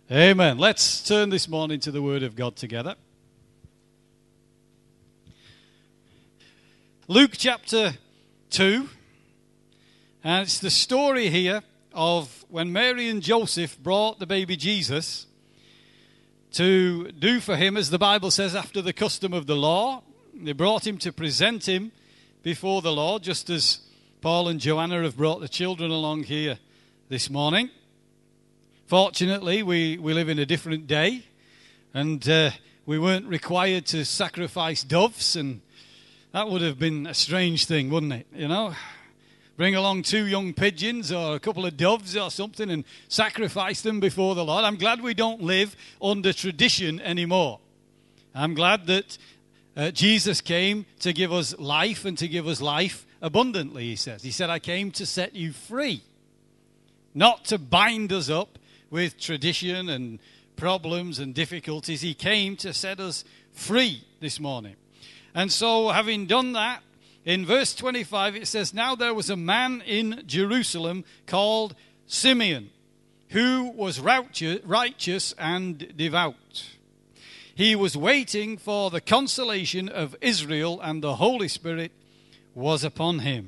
Amen. Let's turn this morning to the Word of God together. Luke chapter 2. And it's the story here of when Mary and Joseph brought the baby Jesus to do for him, as the Bible says, after the custom of the law. They brought him to present him before the Lord, just as Paul and Joanna have brought the children along here this morning. Fortunately, we live in a different day, and we weren't required to sacrifice doves, and that would have been a strange thing, wouldn't it? You know, bring along 2 young pigeons or a couple of doves or something and sacrifice them before the Lord. I'm glad we don't live under tradition anymore. I'm glad that Jesus came to give us life and to give us life abundantly, he says. He said, I came to set you free, not to bind us up with tradition and problems and difficulties. He came to set us free this morning. And so, having done that, in verse 25 it says, Now there was a man in Jerusalem called Simeon, who was righteous and devout. He was waiting for the consolation of Israel, and the Holy Spirit was upon him.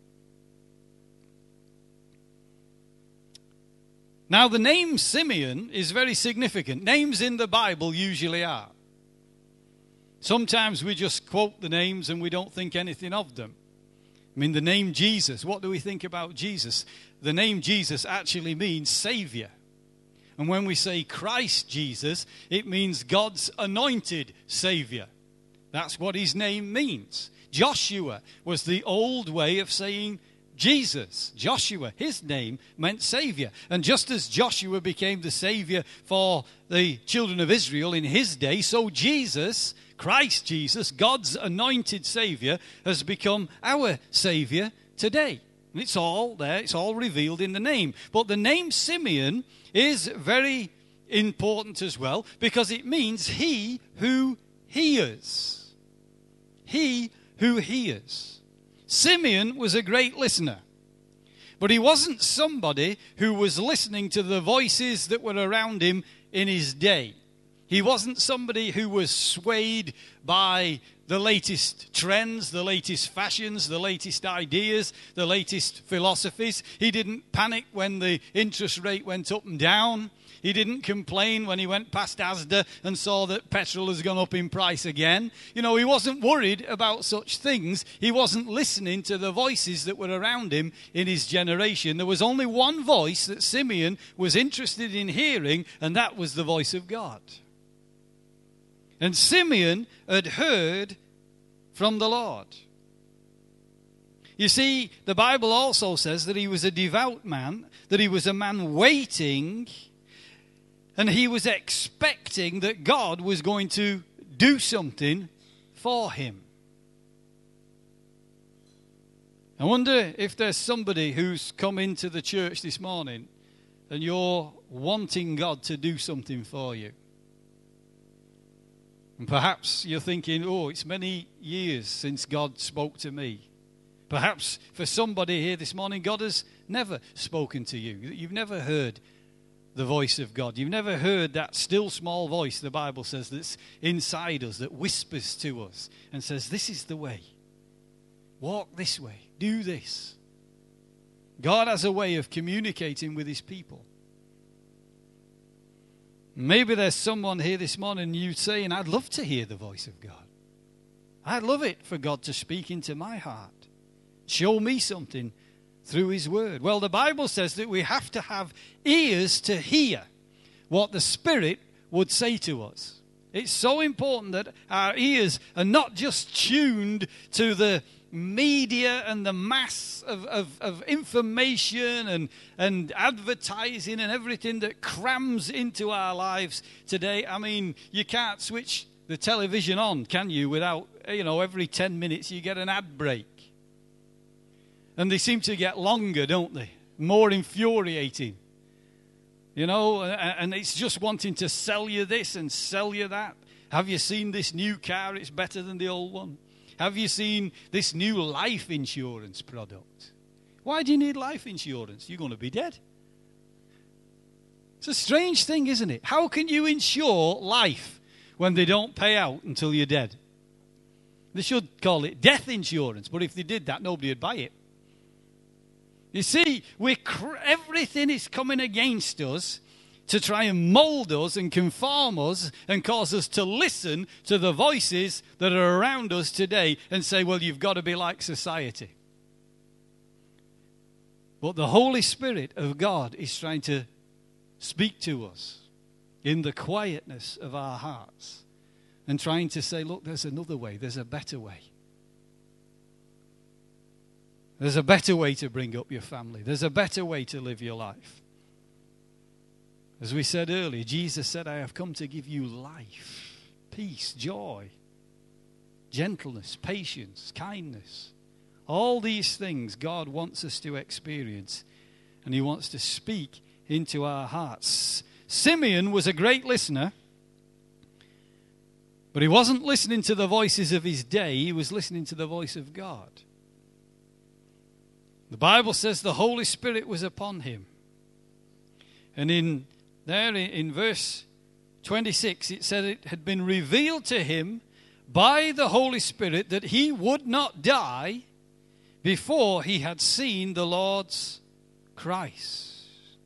Now, the name Simeon is very significant. Names in the Bible usually are. Sometimes we just quote the names and we don't think anything of them. I mean, the name Jesus, what do we think about Jesus? The name Jesus actually means Savior. And when we say Christ Jesus, it means God's anointed Savior. That's what his name means. Joshua was the old way of saying Jesus. Joshua, his name meant Savior. And just as Joshua became the Savior for the children of Israel in his day, so Jesus, Christ Jesus, God's anointed Savior, has become our Savior today. And it's all there, it's all revealed in the name. But the name Simeon is very important as well, because it means he who hears. He who hears. Simeon was a great listener, but he wasn't somebody who was listening to the voices that were around him in his day. He wasn't somebody who was swayed by the latest trends, the latest fashions, the latest ideas, the latest philosophies. He didn't panic when the interest rate went up and down. He didn't complain when he went past Asda and saw that petrol has gone up in price again. You know, he wasn't worried about such things. He wasn't listening to the voices that were around him in his generation. There was only one voice that Simeon was interested in hearing, and that was the voice of God. And Simeon had heard from the Lord. You see, the Bible also says that he was a devout man, that he was a man waiting, and he was expecting that God was going to do something for him. I wonder if there's somebody who's come into the church this morning and you're wanting God to do something for you. And perhaps you're thinking, oh, it's many years since God spoke to me. Perhaps for somebody here this morning, God has never spoken to you. You've never heard the voice of God. You've never heard that still small voice, the Bible says, that's inside us, that whispers to us and says, this is the way. Walk this way. Do this. God has a way of communicating with his people. Maybe there's someone here this morning and you're saying, I'd love to hear the voice of God. I'd love it for God to speak into my heart. Show me something through his word. Well, the Bible says that we have to have ears to hear what the Spirit would say to us. It's so important that our ears are not just tuned to the media and the mass of information and advertising and everything that crams into our lives today. I mean, you can't switch the television on, can you, without, every 10 minutes you get an ad break. And they seem to get longer, don't they? More infuriating. And it's just wanting to sell you this and sell you that. Have you seen this new car? It's better than the old one. Have you seen this new life insurance product? Why do you need life insurance? You're going to be dead. It's a strange thing, isn't it? How can you insure life when they don't pay out until you're dead? They should call it death insurance, but if they did that, nobody would buy it. You see, everything is coming against us to try and mold us and conform us and cause us to listen to the voices that are around us today and say, well, you've got to be like society. But the Holy Spirit of God is trying to speak to us in the quietness of our hearts and trying to say, look, there's another way, there's a better way. There's a better way to bring up your family. There's a better way to live your life. As we said earlier, Jesus said, I have come to give you life, peace, joy, gentleness, patience, kindness. All these things God wants us to experience, and he wants to speak into our hearts. Simeon was a great listener, but he wasn't listening to the voices of his day. He was listening to the voice of God. The Bible says the Holy Spirit was upon him. And in verse 26, it said it had been revealed to him by the Holy Spirit that he would not die before he had seen the Lord's Christ.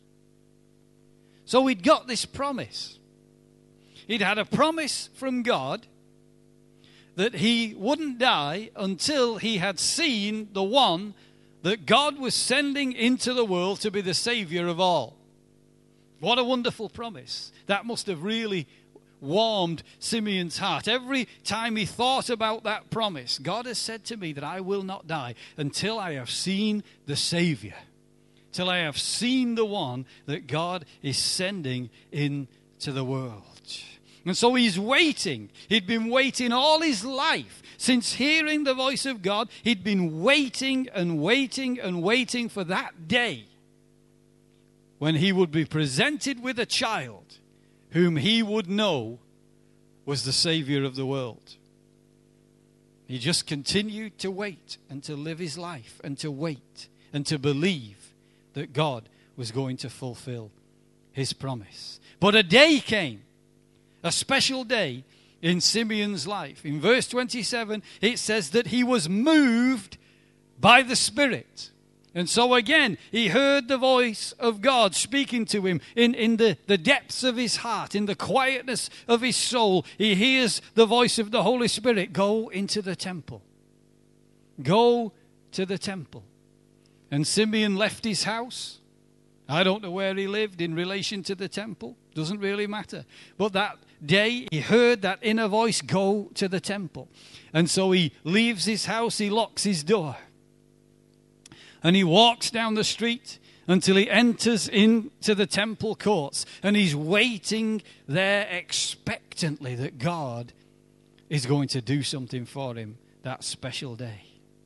So he'd got this promise. He'd had a promise from God that he wouldn't die until he had seen the one that God was sending into the world to be the Savior of all. What a wonderful promise. That must have really warmed Simeon's heart. Every time he thought about that promise, God has said to me that I will not die until I have seen the Savior, till I have seen the one that God is sending into the world. And so he's waiting. He'd been waiting all his life. Since hearing the voice of God, he'd been waiting and waiting and waiting for that day when he would be presented with a child whom he would know was the Savior of the world. He just continued to wait and to live his life and to wait and to believe that God was going to fulfill his promise. But a day came, a special day in Simeon's life. In verse 27, it says that he was moved by the Spirit. And so again, he heard the voice of God speaking to him in the depths of his heart, in the quietness of his soul. He hears the voice of the Holy Spirit. Go into the temple. Go to the temple. And Simeon left his house. I don't know where he lived in relation to the temple. Doesn't really matter. But that day he heard that inner voice, go to the temple. And so he leaves his house, he locks his door. And he walks down the street until he enters into the temple courts. And he's waiting there expectantly that God is going to do something for him that special day.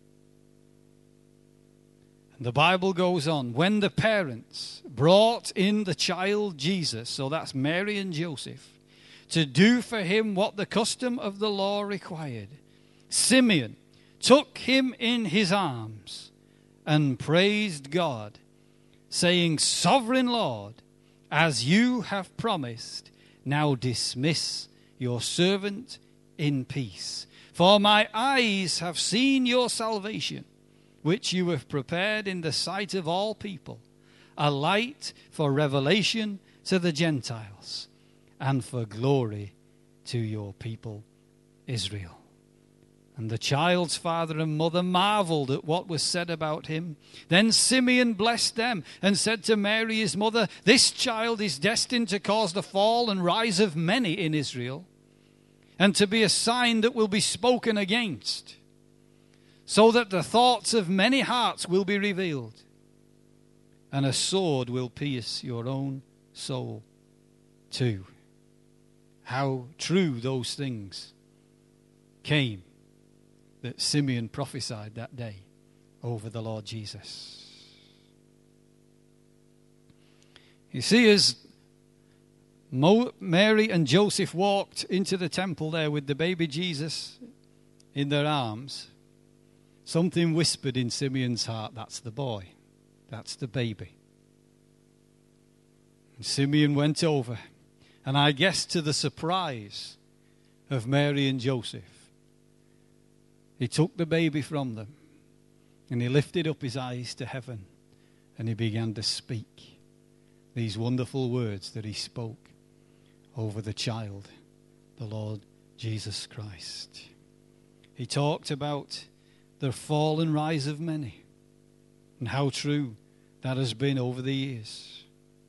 And the Bible goes on, when the parents brought in the child Jesus, so that's Mary and Joseph, to do for him what the custom of the law required, Simeon took him in his arms and praised God, saying, Sovereign Lord, as you have promised, now dismiss your servant in peace. For my eyes have seen your salvation, which you have prepared in the sight of all people, a light for revelation to the Gentiles, and for glory to your people Israel. And the child's father and mother marveled at what was said about him. Then Simeon blessed them and said to Mary his mother, This child is destined to cause the fall and rise of many in Israel, and to be a sign that will be spoken against, so that the thoughts of many hearts will be revealed, and a sword will pierce your own soul too. How true those things came that Simeon prophesied that day over the Lord Jesus. You see, as Mary and Joseph walked into the temple there with the baby Jesus in their arms, something whispered in Simeon's heart, that's the boy, that's the baby. Simeon went over, and I guess to the surprise of Mary and Joseph, he took the baby from them, and he lifted up his eyes to heaven, and he began to speak these wonderful words that he spoke over the child, the Lord Jesus Christ. He talked about the fall and rise of many, and how true that has been over the years.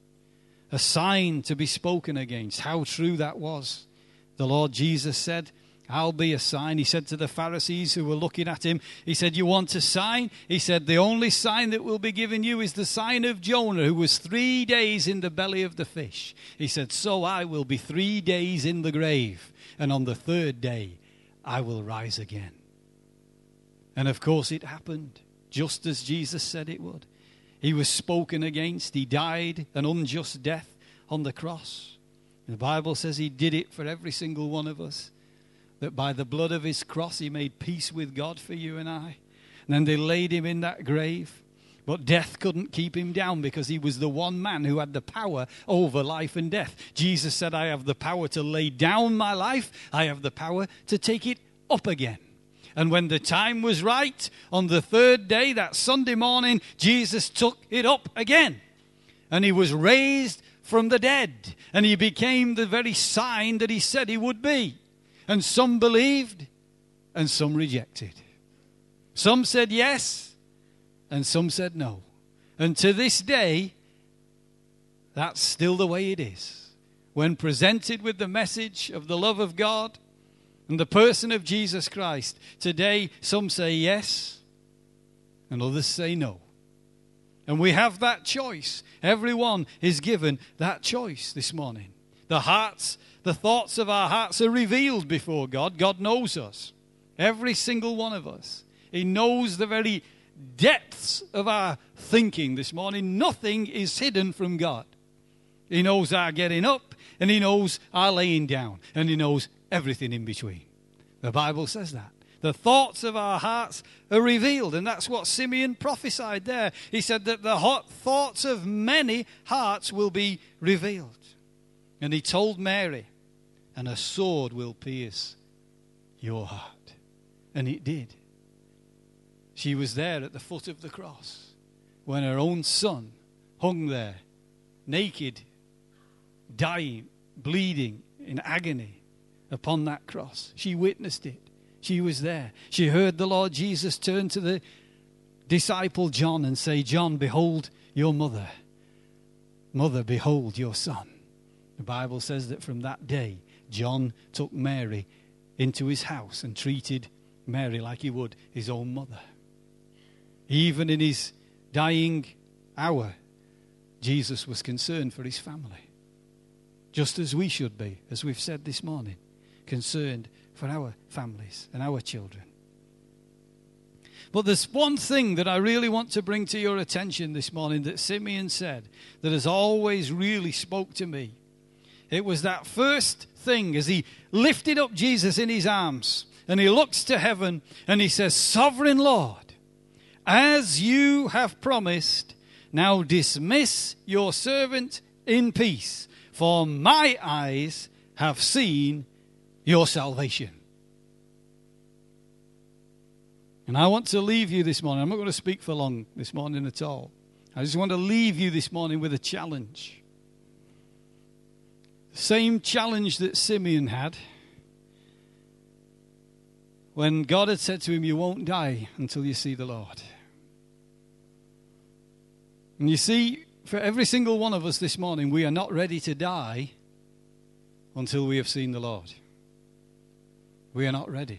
A sign to be spoken against, how true that was. The Lord Jesus said, I'll be a sign. He said to the Pharisees who were looking at him, he said, you want a sign? He said, the only sign that will be given you is the sign of Jonah, who was 3 days in the belly of the fish. He said, so I will be 3 days in the grave, and on the third day I will rise again. And of course it happened, just as Jesus said it would. He was spoken against. He died an unjust death on the cross. And the Bible says he did it for every single one of us. That by the blood of his cross he made peace with God for you and I. And then they laid him in that grave. But death couldn't keep him down because he was the one man who had the power over life and death. Jesus said, I have the power to lay down my life. I have the power to take it up again. And when the time was right, on the third day, that Sunday morning, Jesus took it up again. And he was raised from the dead. And he became the very sign that he said he would be. And some believed, and some rejected. Some said yes, and some said no. And to this day, that's still the way it is. When presented with the message of the love of God and the person of Jesus Christ, today some say yes, and others say no. And we have that choice. Everyone is given that choice this morning. The thoughts of our hearts are revealed before God. God knows us. Every single one of us. He knows the very depths of our thinking this morning. Nothing is hidden from God. He knows our getting up, and he knows our laying down, and he knows everything in between. The Bible says that. The thoughts of our hearts are revealed, and that's what Simeon prophesied there. He said that the thoughts of many hearts will be revealed. And he told Mary, and a sword will pierce your heart. And it did. She was there at the foot of the cross when her own son hung there, naked, dying, bleeding, in agony upon that cross. She witnessed it. She was there. She heard the Lord Jesus turn to the disciple John and say, John, behold your mother. Mother, behold your son. The Bible says that from that day, John took Mary into his house and treated Mary like he would his own mother. Even in his dying hour, Jesus was concerned for his family. Just as we should be, as we've said this morning, concerned for our families and our children. But there's one thing that I really want to bring to your attention this morning that Simeon said that has always really spoke to me. It was that first thing as he lifted up Jesus in his arms and he looks to heaven and he says, Sovereign Lord, as you have promised, now dismiss your servant in peace, for my eyes have seen your salvation. And I want to leave you this morning. I'm not going to speak for long this morning at all. I just want to leave you this morning with a challenge. The same challenge that Simeon had when God had said to him, you won't die until you see the Lord. And you see, for every single one of us this morning, we are not ready to die until we have seen the Lord. We are not ready.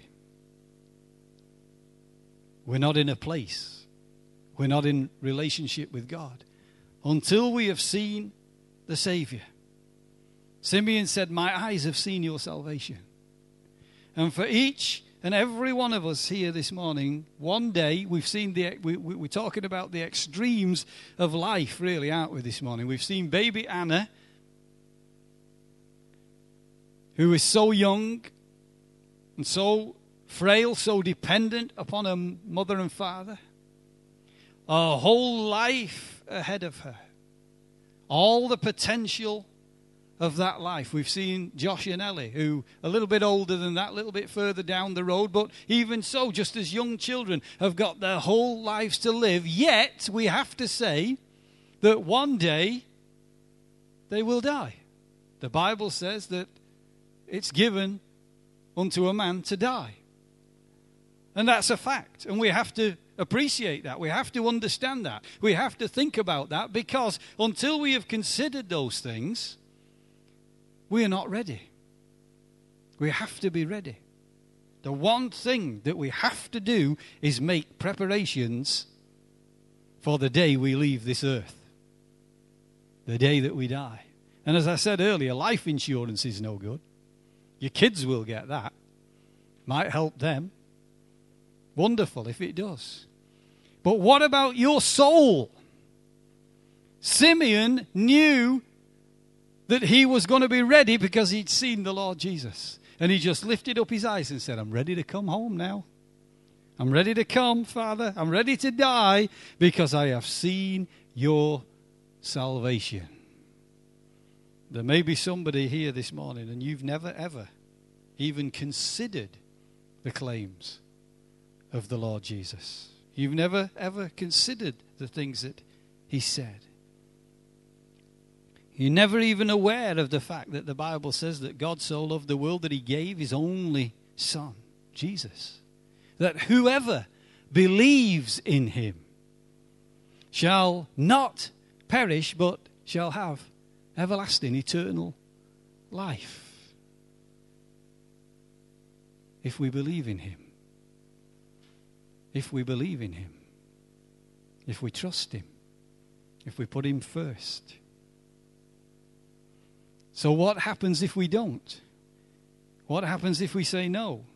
We're not in a place. We're not in relationship with God until we have seen the Savior. Simeon said, my eyes have seen your salvation. And for each and every one of us here this morning, one day we've seen we're talking about the extremes of life, really, aren't we, this morning? We've seen baby Anna, who is so young and so frail, so dependent upon her mother and father. A whole life ahead of her. all the potential of that life. We've seen Josh and Ellie, who are a little bit older than that, a little bit further down the road, but even so, just as young children have got their whole lives to live, yet we have to say that one day they will die. The Bible says that it's given unto a man to die. And that's a fact. And we have to appreciate that. We have to understand that. We have to think about that, because until we have considered those things, we are not ready. We have to be ready. The one thing that we have to do is make preparations for the day we leave this earth, the day that we die. And as I said earlier, life insurance is no good. Your kids will get that. Might help them. Wonderful if it does. But what about your soul? Simeon knew that he was going to be ready because he'd seen the Lord Jesus. And he just lifted up his eyes and said, I'm ready to come home now. I'm ready to come, Father. I'm ready to die because I have seen your salvation. There may be somebody here this morning and you've never ever even considered the claims of the Lord Jesus. You've never ever considered the things that he said. You're never even aware of the fact that the Bible says that God so loved the world that he gave his only Son, Jesus. That whoever believes in him shall not perish but shall have everlasting, eternal life. If we believe in him. If we believe in him. If we trust him. If we put him first. So what happens if we don't? What happens if we say no?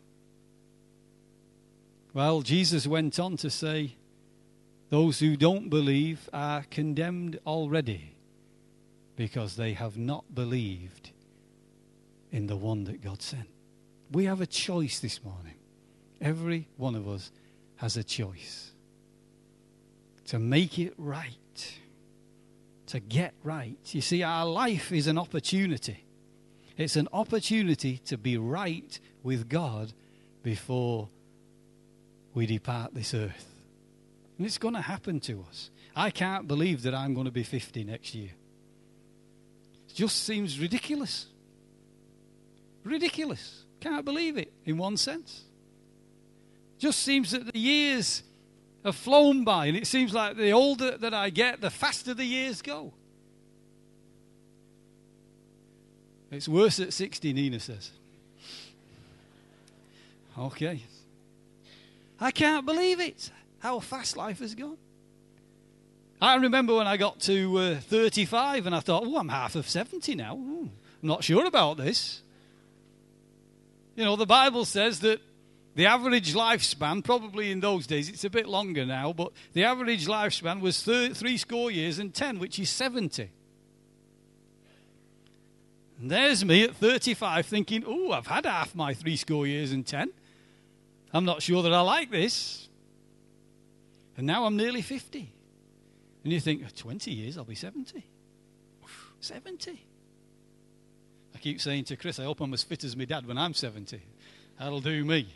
Well, Jesus went on to say, those who don't believe are condemned already because they have not believed in the one that God sent. We have a choice this morning. Every one of us has a choice to make it right. To get right. You see, our life is an opportunity. It's an opportunity to be right with God before we depart this earth. And it's going to happen to us. I can't believe that I'm going to be 50 next year. It just seems ridiculous. Ridiculous. Can't believe it in one sense. Just seems that the years have flown by, and it seems like the older that I get, the faster the years go. It's worse at 60, Nina says. Okay. I can't believe it, how fast life has gone. I remember when I got to 35 and I thought, I'm half of 70 now. I'm not sure about this. You know, the Bible says that the average lifespan, probably in those days, it's a bit longer now, but the average lifespan was 60 years and 10, which is 70. And there's me at 35 thinking, I've had half my 60 years and 10. I'm not sure that I like this. And now I'm nearly 50. And you think, 20 years, I'll be 70. 70. I keep saying to Chris, I hope I'm as fit as my dad when I'm 70. That'll do me.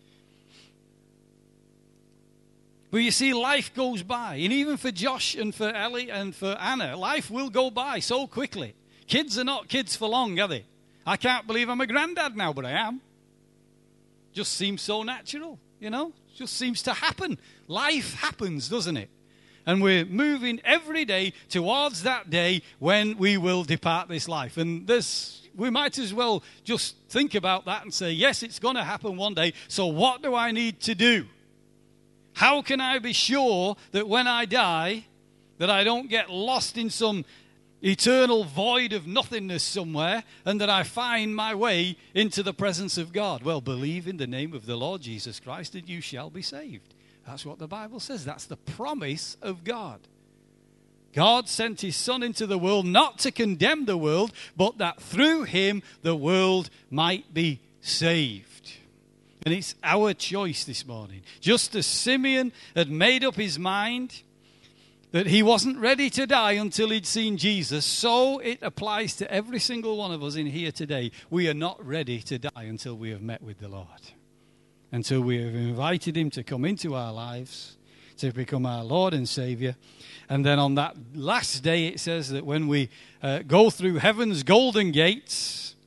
But you see, life goes by. And even for Josh and for Ellie and for Anna, life will go by so quickly. Kids are not kids for long, are they? I can't believe I'm a granddad now, but I am. Just seems so natural, you know? Just seems to happen. Life happens, doesn't it? And we're moving every day towards that day when we will depart this life. And we might as well just think about that and say, yes, it's going to happen one day. So what do I need to do? How can I be sure that when I die, that I don't get lost in some eternal void of nothingness somewhere and that I find my way into the presence of God? Well, believe in the name of the Lord Jesus Christ and you shall be saved. That's what the Bible says. That's the promise of God. God sent his Son into the world not to condemn the world, but that through him the world might be saved. And it's our choice this morning. Just as Simeon had made up his mind that he wasn't ready to die until he'd seen Jesus, so it applies to every single one of us in here today. We are not ready to die until we have met with the Lord, until we have invited him to come into our lives, to become our Lord and Savior. And then on that last day, it says that when we go through heaven's golden gates,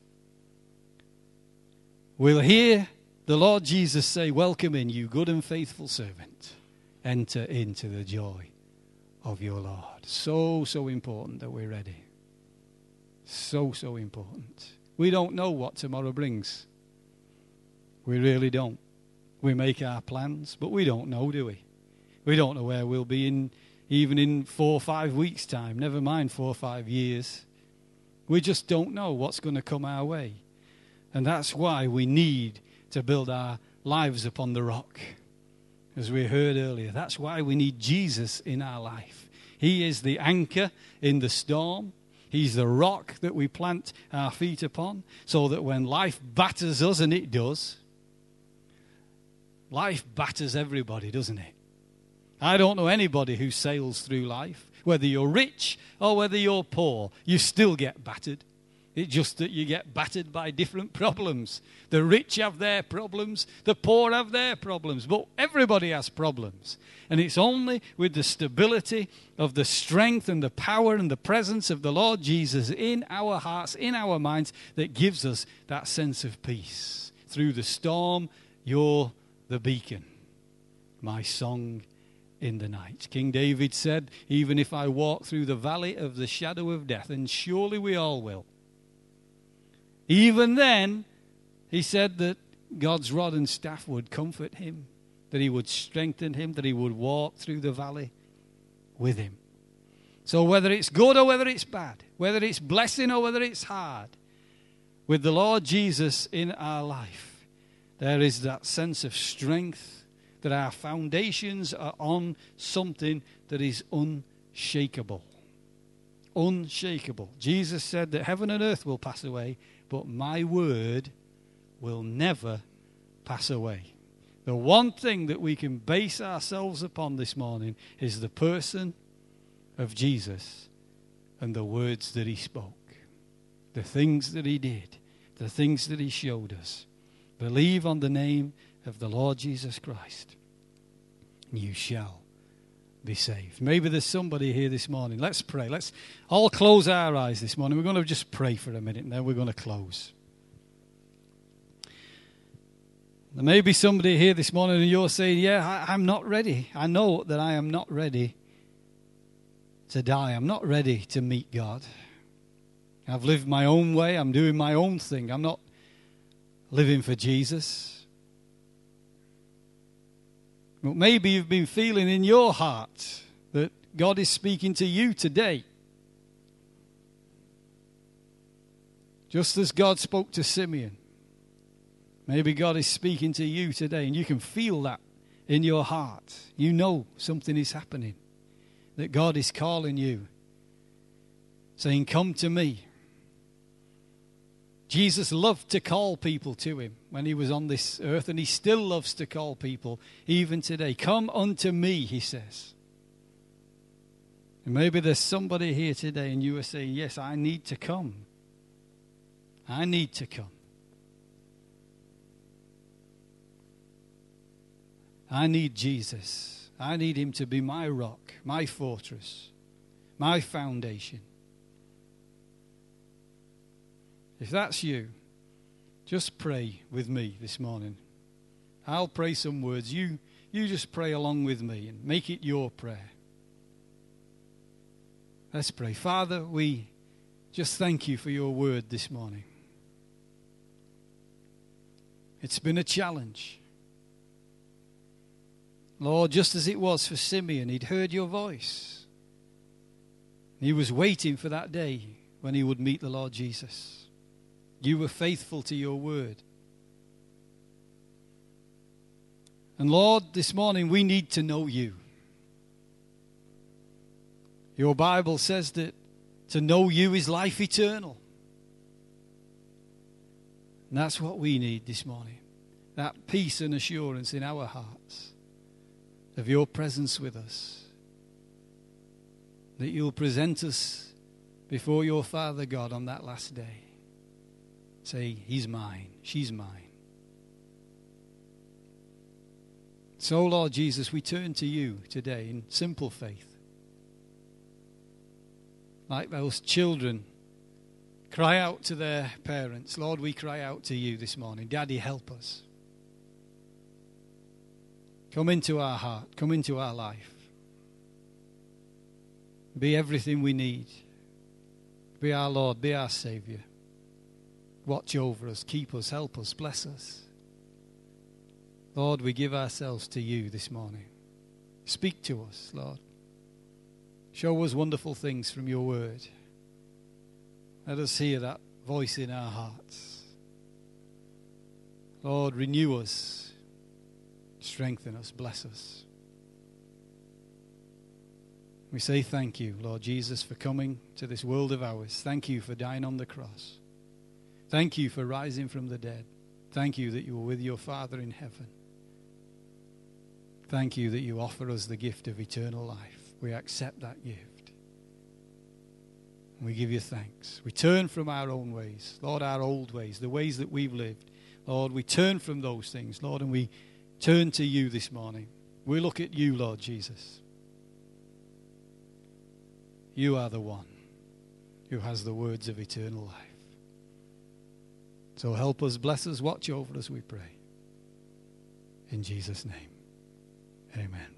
we'll hear the Lord Jesus say, "Welcome in, you good and faithful servant. Enter into the joy of your Lord." So, so important that we're ready. So, so important. We don't know what tomorrow brings. We really don't. We make our plans, but we don't know, do we? We don't know where we'll be even in 4 or 5 weeks' time, never mind 4 or 5 years. We just don't know what's going to come our way. And that's why we need to build our lives upon the rock. As we heard earlier, that's why we need Jesus in our life. He is the anchor in the storm. He's the rock that we plant our feet upon, so that when life batters us, and it does, life batters everybody, doesn't it? I don't know anybody who sails through life. Whether you're rich or whether you're poor, you still get battered. It's just that you get battered by different problems. The rich have their problems, the poor have their problems, but everybody has problems. And it's only with the stability of the strength and the power and the presence of the Lord Jesus in our hearts, in our minds, that gives us that sense of peace. Through the storm, you're the beacon, my song in the night. King David said, "Even if I walk through the valley of the shadow of death," and surely we all will, even then, he said that God's rod and staff would comfort him, that he would strengthen him, that he would walk through the valley with him. So whether it's good or whether it's bad, whether it's blessing or whether it's hard, with the Lord Jesus in our life, there is that sense of strength, that our foundations are on something that is unshakable. Unshakable. Jesus said that heaven and earth will pass away, but my word will never pass away. The one thing that we can base ourselves upon this morning is the person of Jesus and the words that he spoke, the things that he did, the things that he showed us. Believe on the name of the Lord Jesus Christ, and you shall be saved. Maybe there's somebody here this morning. Let's pray. Let's all close our eyes this morning. We're going to just pray for a minute, and then we're going to close. There may be somebody here this morning, and you're saying, "Yeah, I'm not ready. I know that I am not ready to die. I'm not ready to meet God. I've lived my own way. I'm doing my own thing. I'm not living for Jesus." But maybe you've been feeling in your heart that God is speaking to you today. Just as God spoke to Simeon, maybe God is speaking to you today, and you can feel that in your heart. You know something is happening, that God is calling you, saying, "Come to me." Jesus loved to call people to him when he was on this earth, and he still loves to call people even today. "Come unto me," he says. And maybe there's somebody here today and you are saying, "Yes, I need to come. I need to come. I need Jesus. I need him to be my rock, my fortress, my foundation." If that's you, just pray with me this morning. I'll pray some words. You just pray along with me and make it your prayer. Let's pray. Father, we just thank you for your word this morning. It's been a challenge. Lord, just as it was for Simeon, he'd heard your voice. He was waiting for that day when he would meet the Lord Jesus. You were faithful to your word. And Lord, this morning we need to know you. Your Bible says that to know you is life eternal. And that's what we need this morning. That peace and assurance in our hearts of your presence with us. that you'll present us before your Father God on that last day. Say, he's mine, she's mine. So, Lord Jesus, we turn to you today in simple faith. Like those children cry out to their parents. Lord, we cry out to you this morning. Daddy, help us. Come into our heart. Come into our life. Be everything we need. Be our Lord. Be our Savior. Watch over us. Keep us. Help us. Bless us. Lord, we give ourselves to you this morning. Speak to us, Lord. Show us wonderful things from your word. Let us hear that voice in our hearts. Lord, renew us. Strengthen us. Bless us. We say thank you, Lord Jesus, for coming to this world of ours. Thank you for dying on the cross. Thank you for rising from the dead. Thank you that you were with your Father in heaven. Thank you that you offer us the gift of eternal life. We accept that gift. We give you thanks. We turn from our own ways, Lord, our old ways, the ways that we've lived. Lord, we turn from those things, Lord, and we turn to you this morning. We look at you, Lord Jesus. You are the one who has the words of eternal life. So help us, bless us, watch over us, we pray. In Jesus' name, amen.